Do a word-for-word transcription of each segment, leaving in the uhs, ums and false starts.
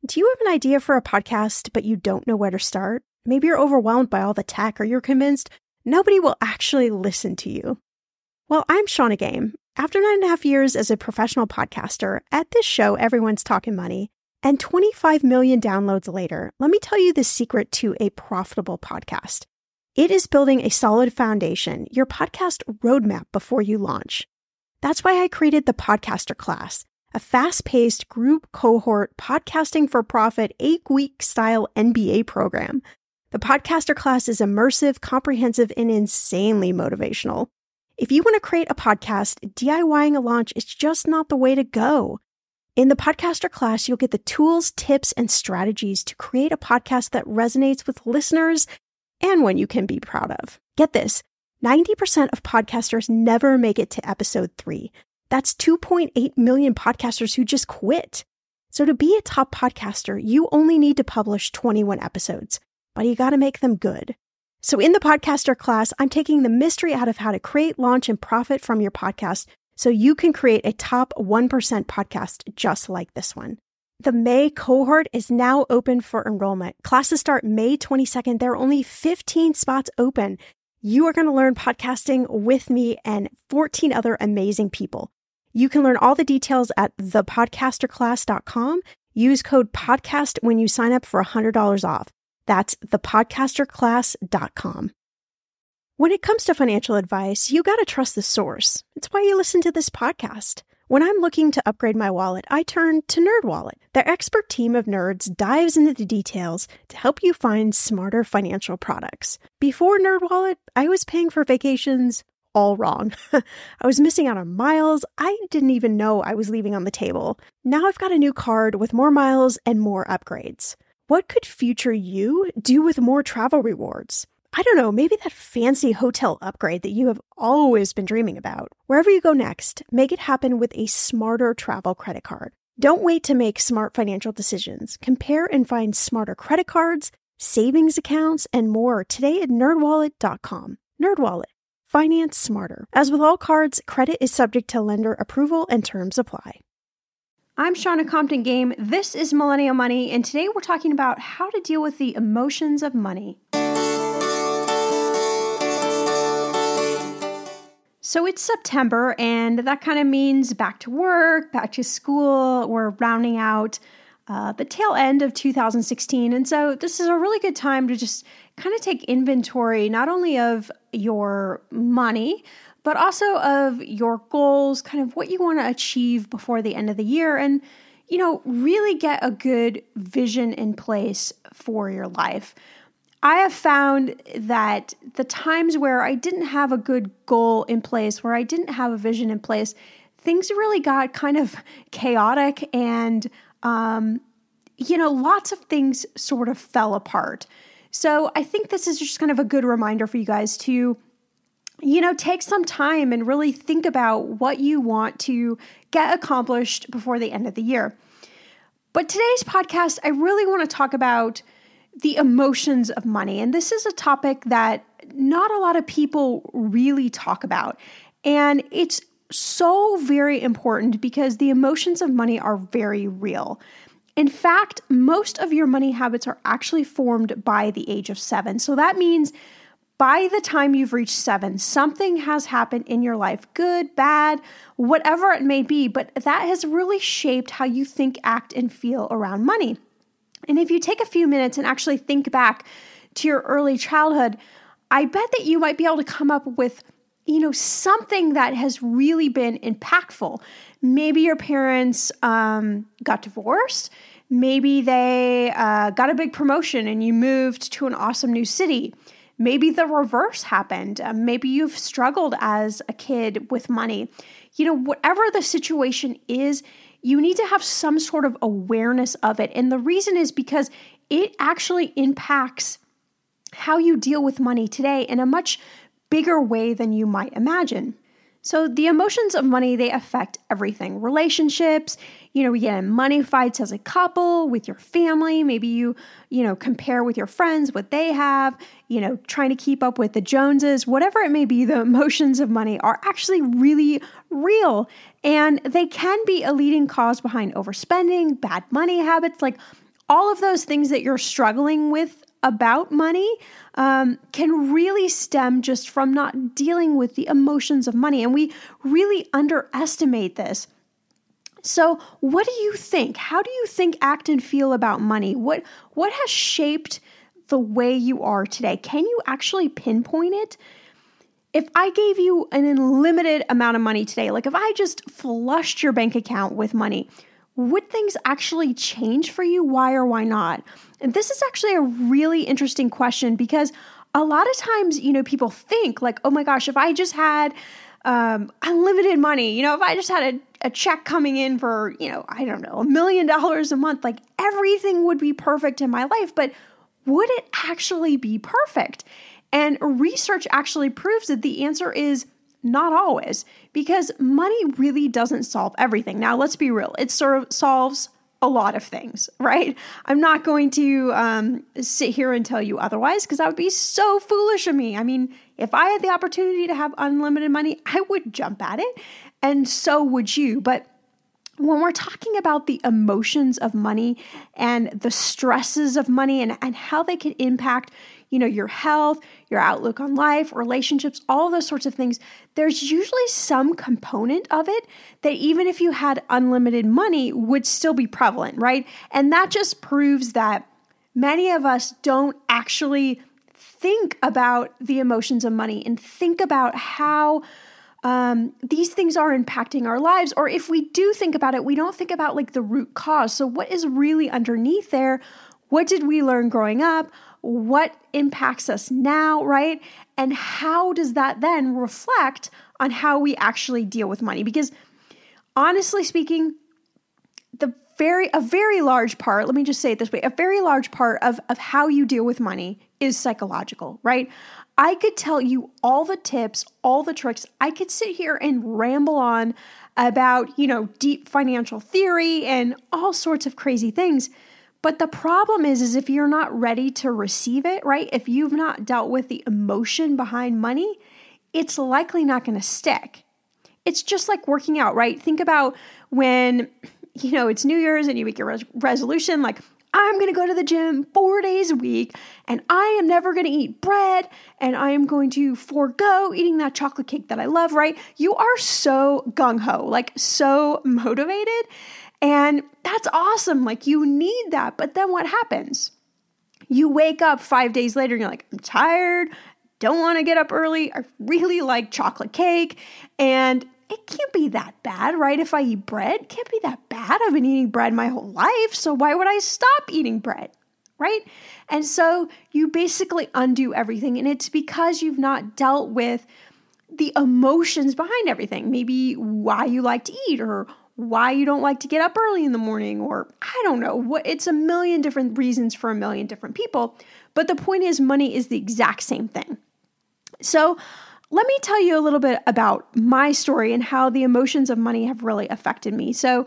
Do you have an idea for a podcast, but you don't know where to start? Maybe you're overwhelmed by all the tech, or you're convinced nobody will actually listen to you. Well, I'm Shannah Game. After nine and a half years as a professional podcaster, at this show, everyone's talking money, and twenty-five million downloads later, let me tell you the secret to a profitable podcast. It is building a solid foundation, your podcast roadmap before you launch. That's why I created the Podcaster Class, a fast-paced group cohort podcasting for profit eight-week style M B A program. The Podcaster Class is immersive, comprehensive, and insanely motivational. If you want to create a podcast, DIYing a launch is just not the way to go. In the Podcaster Class, you'll get the tools, tips, and strategies to create a podcast that resonates with listeners and one you can be proud of. Get this, ninety percent of podcasters never make it to episode three. That's two point eight million podcasters who just quit. So to be a top podcaster, you only need to publish twenty-one episodes, but you got to make them good. So in the Podcaster Class, I'm taking the mystery out of how to create, launch, and profit from your podcast so you can create a top one percent podcast just like this one. The May cohort is now open for enrollment. Classes start May twenty-second. There are only fifteen spots open. You are going to learn podcasting with me and fourteen other amazing people. You can learn all the details at the podcaster class dot com. Use code PODCAST when you sign up for one hundred dollars off. That's the podcaster class dot com. When it comes to financial advice, you got to trust the source. It's why you listen to this podcast. When I'm looking to upgrade my wallet, I turn to NerdWallet. Their expert team of nerds dives into the details to help you find smarter financial products. Before NerdWallet, I was paying for vacations all wrong. I was missing out on miles I didn't even know I was leaving on the table. Now I've got a new card with more miles and more upgrades. What could future you do with more travel rewards? I don't know, maybe that fancy hotel upgrade that you have always been dreaming about. Wherever you go next, make it happen with a smarter travel credit card. Don't wait to make smart financial decisions. Compare and find smarter credit cards, savings accounts, and more today at nerd wallet dot com. NerdWallet. Finance smarter. As with all cards, credit is subject to lender approval and terms apply. I'm Shannah Compton Game. This is Millennial Money, and today we're talking about how to deal with the emotions of money. So it's September, and that kind of means back to work, back to school. We're rounding out uh, the tail end of two thousand sixteen. And so this is a really good time to just kind of take inventory, not only of your money, but also of your goals, kind of what you want to achieve before the end of the year, and, you know, really get a good vision in place for your life. I have found that the times where I didn't have a good goal in place, where I didn't have a vision in place, things really got kind of chaotic and, um, you know, lots of things sort of fell apart. So I think this is just kind of a good reminder for you guys to, you know, take some time and really think about what you want to get accomplished before the end of the year. But today's podcast, I really want to talk about the emotions of money. And this is a topic that not a lot of people really talk about. And it's so very important because the emotions of money are very real. In fact, most of your money habits are actually formed by the age of seven. So that means by the time you've reached seven, something has happened in your life, good, bad, whatever it may be, but that has really shaped how you think, act, and feel around money. And if you take a few minutes and actually think back to your early childhood, I bet that you might be able to come up with, you know, something that has really been impactful. Maybe your parents um, got divorced. Maybe they uh, got a big promotion and you moved to an awesome new city. Maybe the reverse happened. Uh, maybe you've struggled as a kid with money. You know, whatever the situation is, you need to have some sort of awareness of it. And the reason is because it actually impacts how you deal with money today in a much bigger way than you might imagine. So the emotions of money, they affect everything. Relationships, you know, we get in money fights as a couple, with your family. Maybe you, you know, compare with your friends what they have, you know, trying to keep up with the Joneses, whatever it may be. The emotions of money are actually really real, and they can be a leading cause behind overspending, bad money habits, like all of those things that you're struggling with about money um, can really stem just from not dealing with the emotions of money. And we really underestimate this. So what do you think? How do you think, act, and feel about money? What, what has shaped the way you are today? Can you actually pinpoint it? If I gave you an unlimited amount of money today, like if I just flushed your bank account with money, would things actually change for you? Why or why not? And this is actually a really interesting question, because a lot of times, you know, people think like, oh my gosh, if I just had um, unlimited money, you know, if I just had a, a check coming in for, you know, I don't know, a million dollars a month, like everything would be perfect in my life. But would it actually be perfect? And research actually proves that the answer is not always, because money really doesn't solve everything. Now, let's be real. It sort of solves a lot of things, right? I'm not going to um, sit here and tell you otherwise, because that would be so foolish of me. I mean, if I had the opportunity to have unlimited money, I would jump at it, and so would you. But when we're talking about the emotions of money and the stresses of money and, and how they can impact, you know, your health, your outlook on life, relationships, all those sorts of things, there's usually some component of it that even if you had unlimited money would still be prevalent, right? And that just proves that many of us don't actually think about the emotions of money and think about how Um, these things are impacting our lives. Or if we do think about it, we don't think about like the root cause. So what is really underneath there? What did we learn growing up? What impacts us now, right? And how does that then reflect on how we actually deal with money? Because honestly speaking, the very, a very large part, let me just say it this way, a very large part of, of how you deal with money is psychological, right? I could tell you all the tips, all the tricks. I could sit here and ramble on about, you know, deep financial theory and all sorts of crazy things. But the problem is, is if you're not ready to receive it, right? If you've not dealt with the emotion behind money, it's likely not going to stick. It's just like working out, right? Think about when, you know, it's New Year's and you make your res- resolution, like, I'm going to go to the gym four days a week and I am never going to eat bread and I am going to forego eating that chocolate cake that I love, right? You are so gung-ho, like so motivated, and that's awesome. Like you need that. But then what happens? You wake up five days later and you're like, I'm tired, don't want to get up early. I really like chocolate cake, and it can't be that bad, right? If I eat bread, it can't be that bad. I've been eating bread my whole life, so why would I stop eating bread, right? And so you basically undo everything, and it's because you've not dealt with the emotions behind everything. Maybe why you like to eat, or why you don't like to get up early in the morning, or I don't know. What it's a million different reasons for a million different people. But the point is, money is the exact same thing. So let me tell you a little bit about my story and how the emotions of money have really affected me. So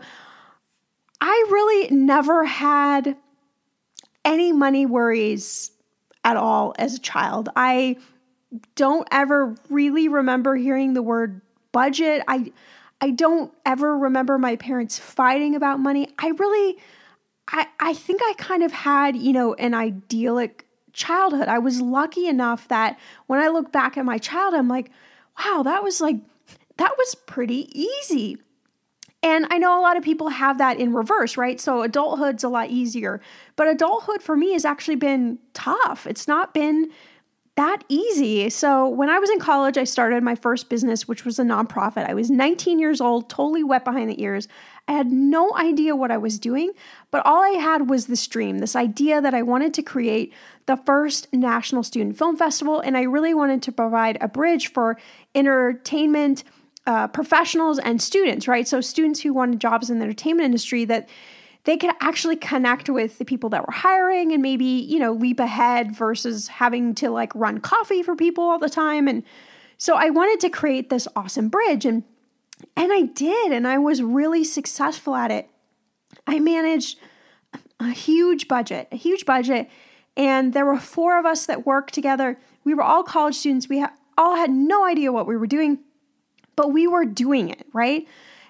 I really never had any money worries at all as a child. I don't ever really remember hearing the word budget. I I don't ever remember my parents fighting about money. I really, I, I think I kind of had, you know, an idyllic childhood. I was lucky enough that when I look back at my childhood, I'm like, wow, that was like, that was pretty easy. And I know a lot of people have that in reverse, right? So adulthood's a lot easier, but adulthood for me has actually been tough. It's not been that easy. So when I was in college, I started my first business, which was a nonprofit. I was nineteen years old, totally wet behind the ears. I had no idea what I was doing, but all I had was this dream, this idea that I wanted to create the first National Student Film Festival, and I really wanted to provide a bridge for entertainment uh, professionals and students, right? So students who wanted jobs in the entertainment industry, that they could actually connect with the people that were hiring and maybe, you know, leap ahead versus having to like run coffee for people all the time. And so I wanted to create this awesome bridge, and and I did, and I was really successful at it. I managed a huge budget, a huge budget, and there were four of us that worked together. We were all college students. We ha- all had no idea what we were doing, but we were doing it, right?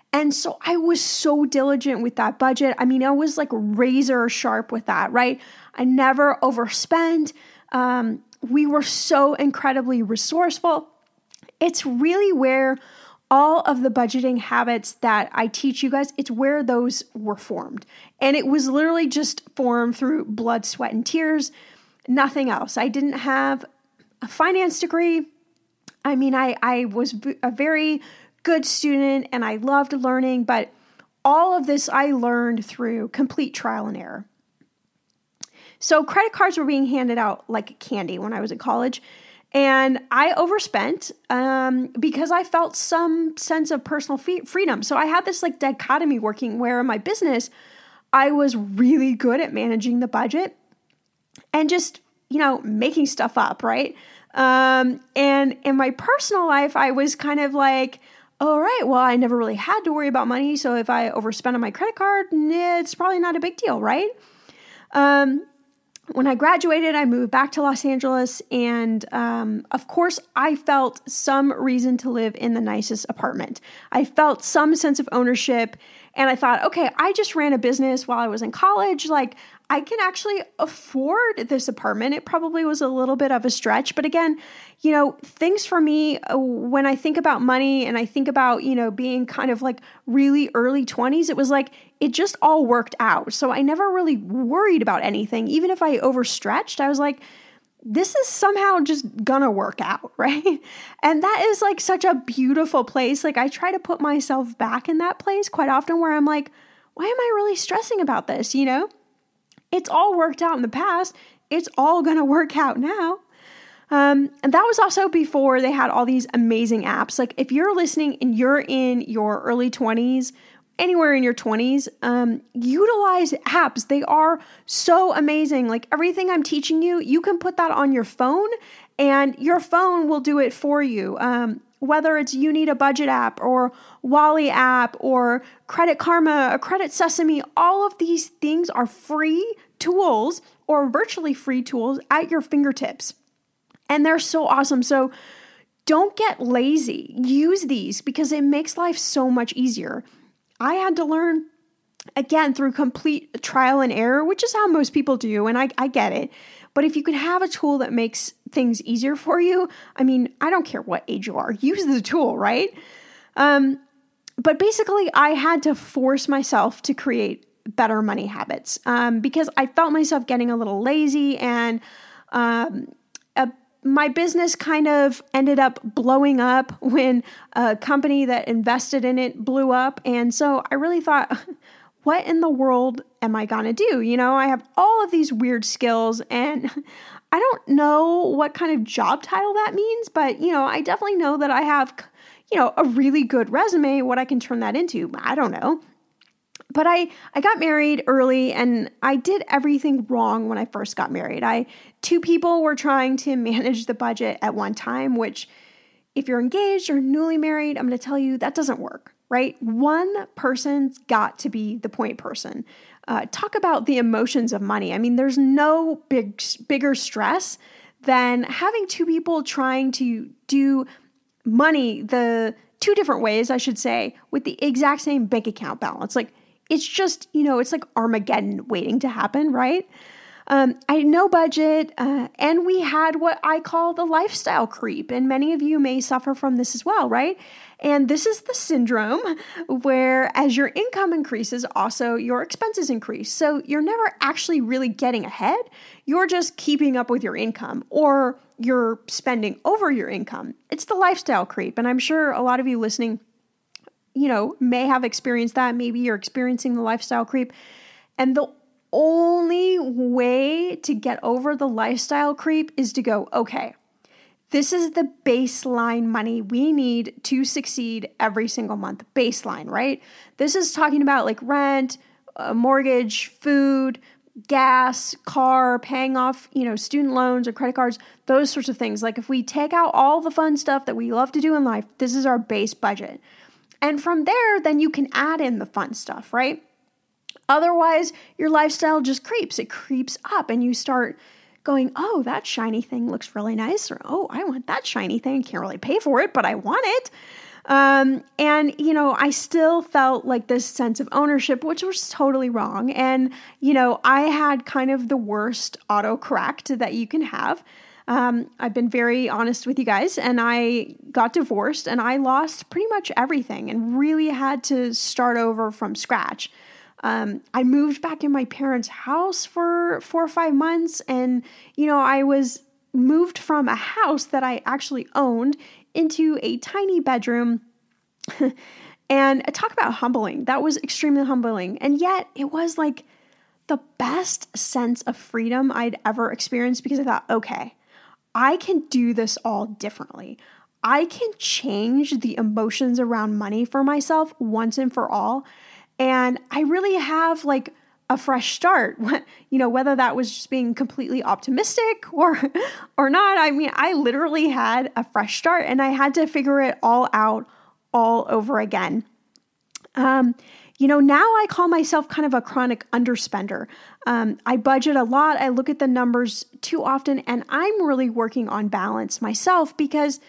And so I was so diligent with that budget. I mean, I was like razor sharp with that, right? I never overspent. Um, we were so incredibly resourceful. It's really where all of the budgeting habits that I teach you guys, it's where those were formed. And it was literally just formed through blood, sweat, and tears, nothing else. I didn't have a finance degree. I mean, I, I was a very good student and I loved learning, but all of this I learned through complete trial and error. So credit cards were being handed out like candy when I was in college. And I overspent um, because I felt some sense of personal fe- freedom. So I had this like dichotomy working where in my business, I was really good at managing the budget and just, you know, making stuff up, right? Um, and in my personal life, I was kind of like, all right, well, I never really had to worry about money. So if I overspend on my credit card, it's probably not a big deal, right? Um, When I graduated, I moved back to Los Angeles, and um, of course, I felt some reason to live in the nicest apartment. I felt some sense of ownership, and I thought, okay, I just ran a business while I was in college. Like, I can actually afford this apartment. It probably was a little bit of a stretch, but again, you know, things for me, uh, when I think about money and I think about, you know, being kind of like really early twenties, it was like, it just all worked out. So I never really worried about anything. Even if I overstretched, I was like, this is somehow just gonna work out, right? And that is like such a beautiful place. Like I try to put myself back in that place quite often where I'm like, why am I really stressing about this, you know? It's all worked out in the past. It's all going to work out now. Um, and that was also before they had all these amazing apps. Like if you're listening and you're in your early twenties, anywhere in your twenties, um, utilize apps. They are so amazing. Like everything I'm teaching you, you can put that on your phone and your phone will do it for you. Um, whether it's You Need a Budget app or Wally app or Credit Karma, or Credit Sesame, all of these things are free tools or virtually free tools at your fingertips. And they're so awesome. So don't get lazy. Use these because it makes life so much easier. I had to learn, again, through complete trial and error, which is how most people do, and I, I get it. But if you can have a tool that makes things easier for you, I mean, I don't care what age you are, use the tool, right? Um, but basically, I had to force myself to create better money habits um, because I felt myself getting a little lazy and um, a, my business kind of ended up blowing up when a company that invested in it blew up. And so I really thought, what in the world am I going to do? You know, I have all of these weird skills and I don't know what kind of job title that means, but, you know, I definitely know that I have, you know, a really good resume, what I can turn that into. I don't know. But I, I got married early and I did everything wrong when I first got married. I two people were trying to manage the budget at one time, which if you're engaged or newly married, I'm going to tell you that doesn't work, right? One person's got to be the point person. Uh, talk about the emotions of money. I mean, there's no big, bigger stress than having two people trying to do money the two different ways, I should say, with the exact same bank account balance. Like, it's just, you know, it's like Armageddon waiting to happen, right? Um, I had no budget, uh, and we had what I call the lifestyle creep, and many of you may suffer from this as well, right? And this is the syndrome where as your income increases, also your expenses increase. So you're never actually really getting ahead. You're just keeping up with your income, or you're spending over your income. It's the lifestyle creep, and I'm sure a lot of you listening, you know, may have experienced that. Maybe you're experiencing the lifestyle creep. And the only way to get over the lifestyle creep is to go, okay, this is the baseline money we need to succeed every single month. Baseline, right? This is talking about like rent, uh, mortgage, food, gas, car, paying off, you know, student loans or credit cards, those sorts of things. Like if we take out all the fun stuff that we love to do in life, this is our base budget. And from there, then you can add in the fun stuff, right? Otherwise, your lifestyle just creeps. It creeps up and you start going, oh, that shiny thing looks really nice. Or, oh, I want that shiny thing. Can't really pay for it, but I want it. Um, and, you know, I still felt like this sense of ownership, which was totally wrong. And, you know, I had kind of the worst autocorrect that you can have. Um, I've been very honest with you guys, and I got divorced and I lost pretty much everything and really had to start over from scratch. Um, I moved back in my parents' house for four or five months. And, you know, I was moved from a house that I actually owned into a tiny bedroom. And talk about humbling. That was extremely humbling. And yet it was like the best sense of freedom I'd ever experienced, because I thought, okay, I can do this all differently. I can change the emotions around money for myself once and for all. And I really have like a fresh start, you know, whether that was just being completely optimistic or, or not. I mean, I literally had a fresh start and I had to figure it all out all over again. Um, you know, now I call myself kind of a chronic underspender. Um, I budget a lot. I look at the numbers too often, and I'm really working on balance myself, because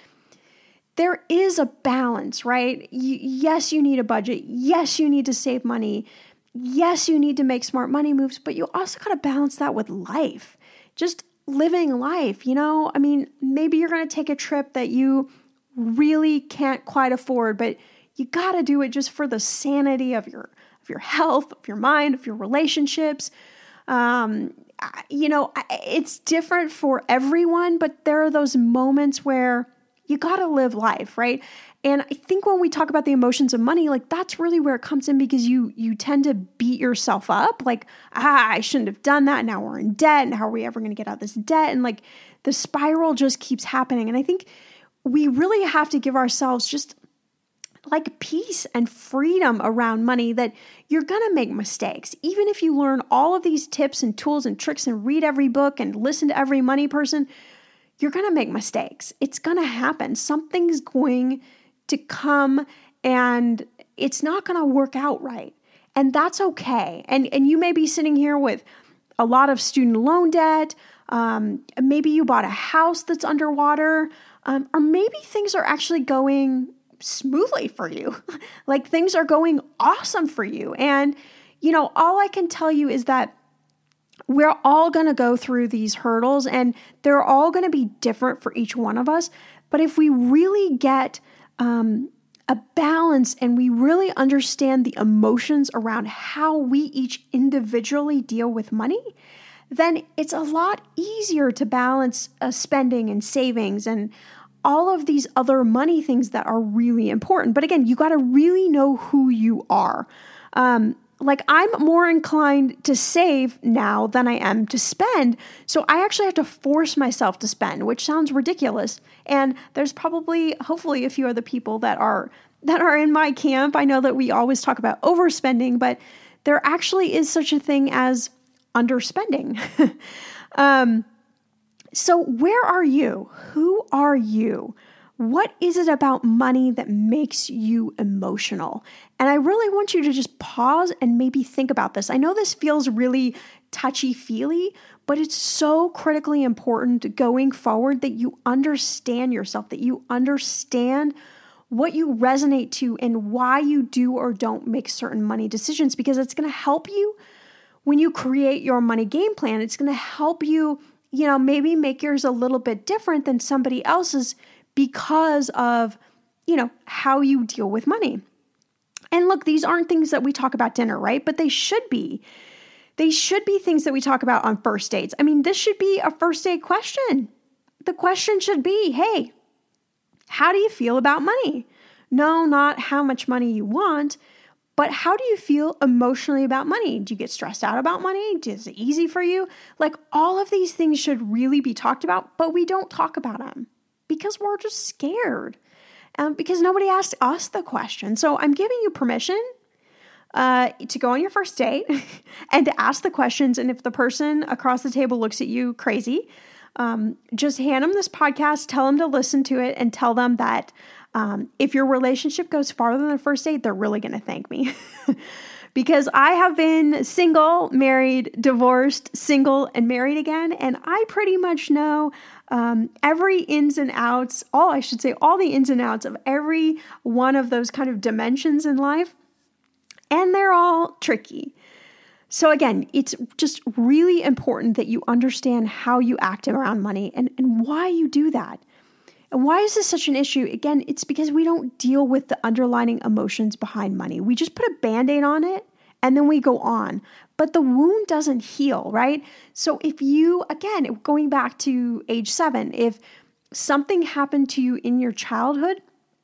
there is a balance, right? Y- yes, you need a budget. Yes, you need to save money. Yes, you need to make smart money moves, but you also got to balance that with life. Just living life, you know? I mean, maybe you're going to take a trip that you really can't quite afford, but you got to do it just for the sanity of your of your health, of your mind, of your relationships. Um, you know, it's different for everyone, but there are those moments where you got to live life, right? And I think when we talk about the emotions of money, like that's really where it comes in, because you you tend to beat yourself up. Like, ah, I shouldn't have done that. Now we're in debt. And how are we ever going to get out of this debt? And like the spiral just keeps happening. And I think we really have to give ourselves just like peace and freedom around money, that you're going to make mistakes. Even if you learn all of these tips and tools and tricks and read every book and listen to every money person, you're going to make mistakes. It's going to happen. Something's going to come and it's not going to work out right. And that's okay. And, and you may be sitting here with a lot of student loan debt. Um, maybe you bought a house that's underwater. Um, or maybe things are actually going smoothly for you. Like things are going awesome for you. And, you know, all I can tell you is that we're all going to go through these hurdles, and they're all going to be different for each one of us. But if we really get um, a balance and we really understand the emotions around how we each individually deal with money, then it's a lot easier to balance uh, spending and savings and all of these other money things that are really important. But again, you got to really know who you are. Um, like I'm more inclined to save now than I am to spend. So I actually have to force myself to spend, which sounds ridiculous. And there's probably, hopefully, a few other people that are that are in my camp. I know that we always talk about overspending, but there actually is such a thing as underspending. um, So where are you? Who are you? What is it about money that makes you emotional? And I really want you to just pause and maybe think about this. I know this feels really touchy-feely, but it's so critically important going forward that you understand yourself, that you understand what you resonate to and why you do or don't make certain money decisions, because it's going to help you when you create your money game plan. It's going to help you, you know, maybe make yours a little bit different than somebody else's because of, you know, how you deal with money. And look, these aren't things that we talk about dinner, right? But they should be. They should be things that we talk about on first dates. I mean, this should be a first date question. The question should be, hey, how do you feel about money? No, not how much money you want, but how do you feel emotionally about money? Do you get stressed out about money? Is it easy for you? Like all of these things should really be talked about, but we don't talk about them because we're just scared. Um, because nobody asked us the question. So I'm giving you permission uh, to go on your first date and to ask the questions. And if the person across the table looks at you crazy, um, just hand them this podcast, tell them to listen to it, and tell them that Um, if your relationship goes farther than the first date, they're really going to thank me because I have been single, married, divorced, single, and married again. And I pretty much know um, every ins and outs, all I should say, all the ins and outs of every one of those kind of dimensions in life. And they're all tricky. So again, it's just really important that you understand how you act around money and, and why you do that. And why is this such an issue? Again, it's because we don't deal with the underlying emotions behind money. We just put a Band-Aid on it and then we go on. But the wound doesn't heal, right? So if you, again, going back to age seven, if something happened to you in your childhood,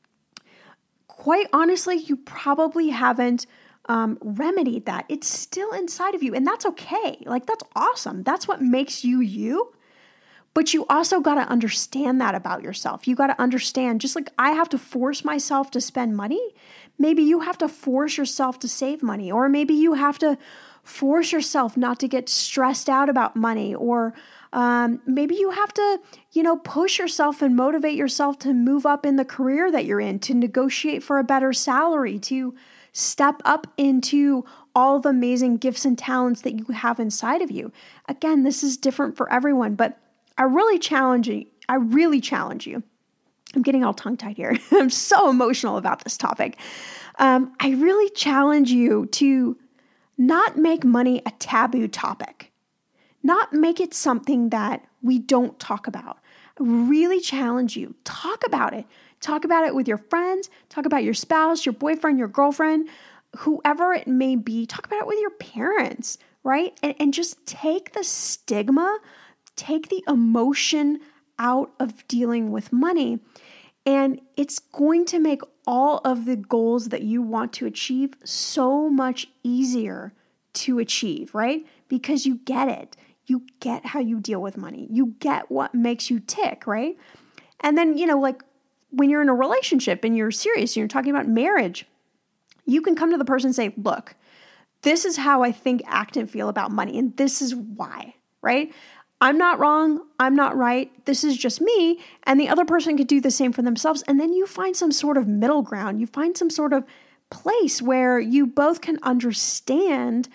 quite honestly, you probably haven't um, remedied that. It's still inside of you, and that's okay. Like, that's awesome. That's what makes you you. But you also got to understand that about yourself. You got to understand, just like I have to force myself to spend money, maybe you have to force yourself to save money, or maybe you have to force yourself not to get stressed out about money, or um, maybe you have to, you know, push yourself and motivate yourself to move up in the career that you're in, to negotiate for a better salary, to step up into all the amazing gifts and talents that you have inside of you. Again, this is different for everyone, but I really challenge you. I really challenge you. I'm getting all tongue-tied here. I'm so emotional about this topic. Um, I really challenge you to not make money a taboo topic. Not make it something that we don't talk about. I really challenge you. Talk about it. Talk about it with your friends. Talk about your spouse, your boyfriend, your girlfriend, whoever it may be. Talk about it with your parents, right? And, and just take the stigma, take the emotion out of dealing with money. And it's going to make all of the goals that you want to achieve so much easier to achieve, right? Because you get it. You get how you deal with money. You get what makes you tick, right? And then, you know, like when you're in a relationship and you're serious and you're talking about marriage, you can come to the person and say, look, this is how I think, act, and feel about money. And this is why, right? I'm not wrong. I'm not right. This is just me. And the other person could do the same for themselves. And then you find some sort of middle ground. You find some sort of place where you both can understand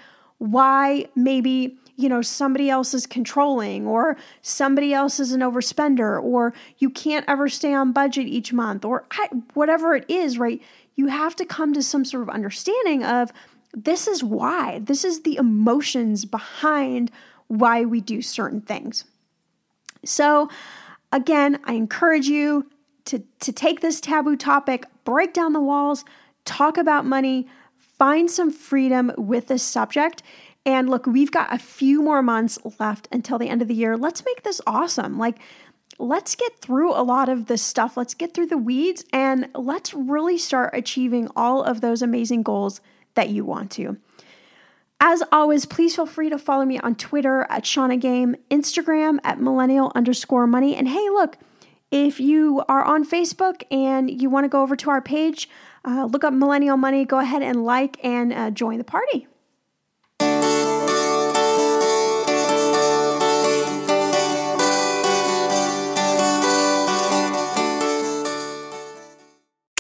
why maybe, you know, somebody else is controlling, or somebody else is an overspender, or you can't ever stay on budget each month, or whatever it is, right? You have to come to some sort of understanding of this is why. This is the emotions behind why we do certain things. So again, I encourage you to, to take this taboo topic, break down the walls, talk about money, find some freedom with this subject. And look, we've got a few more months left until the end of the year. Let's make this awesome. Like, let's get through a lot of this stuff. Let's get through the weeds and let's really start achieving all of those amazing goals that you want to. As always, please feel free to follow me on Twitter at Shauna Game, Instagram at millennial underscore money. And hey, look, if you are on Facebook and you want to go over to our page, uh, look up Millennial Money, go ahead and like and uh, join the party.